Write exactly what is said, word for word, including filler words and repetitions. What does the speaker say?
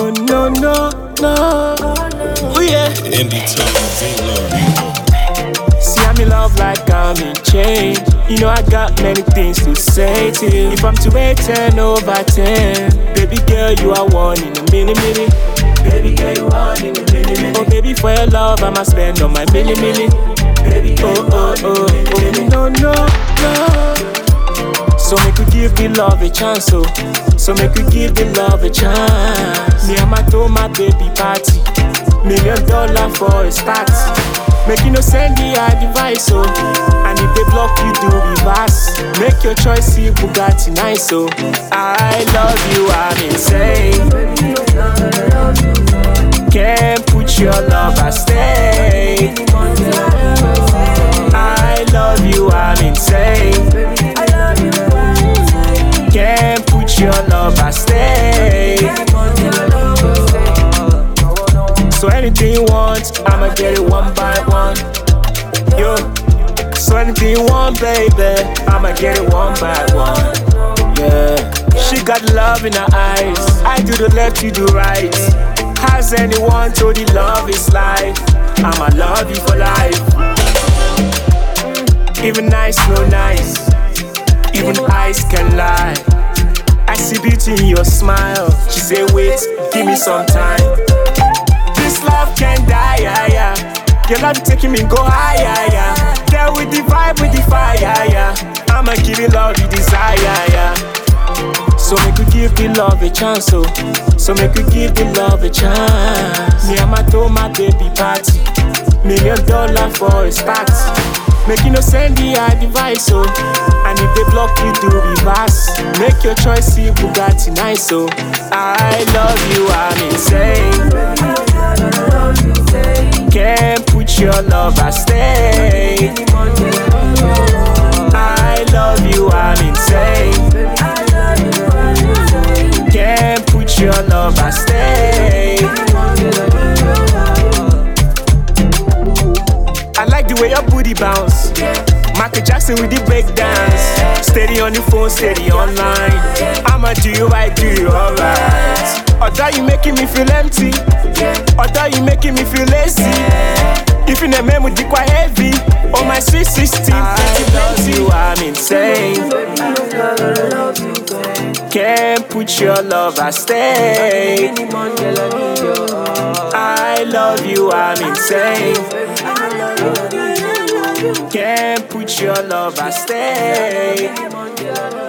no, no, no, no. Oh yeah. Indie Tones, See, I'm in love like I'm in change. You know I got many things to say to you. If I'm to rate ten over ten, baby girl, you are one in a million, million. Baby girl, you are one in a million, million. Oh baby, for your love, I'ma spend on my million, million. Baby girl, oh, oh, oh, oh, no, no, no. So make we give the love a chance, oh. So make we give the love a chance. Me and my to my baby party. Million dollar for a start. Make you no send the hard device, oh. And if they block you, do reverse. Make your choice, see Bugatti nice, oh. I love you, I'm insane. Can't put your love at stake. I love you, I'm insane. Can't put your love at stake. So anything you want, I'ma get it one by one. Yo. So anything you want, baby, I'ma get it one by one. Yeah. She got love in her eyes. I do the left, you do right. Has anyone told you love is life? I'ma love you for life. Even nice, no nice. Even eyes can lie. I see beauty in your smile. She say, wait, give me some time. This love can die, yeah, yeah. Your love taking me go higher, yeah. Girl with the vibe, with the fire, yeah. I'ma give you love you desire, yeah. So make we give the love a chance, oh. So make we give the love a chance. Me and my to my baby party. Million dollar for a start. Make you no send the hard device, oh. And if they block you, do reverse. Make your choice, see Bugatti nice, oh. I love you, I'm insane. Can't put your love at stake. I love you, I'm insane. Can't put your love at stake. I like the way your booty bounce. Michael Jackson with the breakdance. Steady on the phone, steady online. I'ma do you right, do you alright. Although you making me feel empty. Although you making me feel lazy. If you name me, you quite heavy. Oh my sweet sixteen, I love you, I'm insane. Can't put your love at stake. I love you, I'm insane. Can't put your love at stake.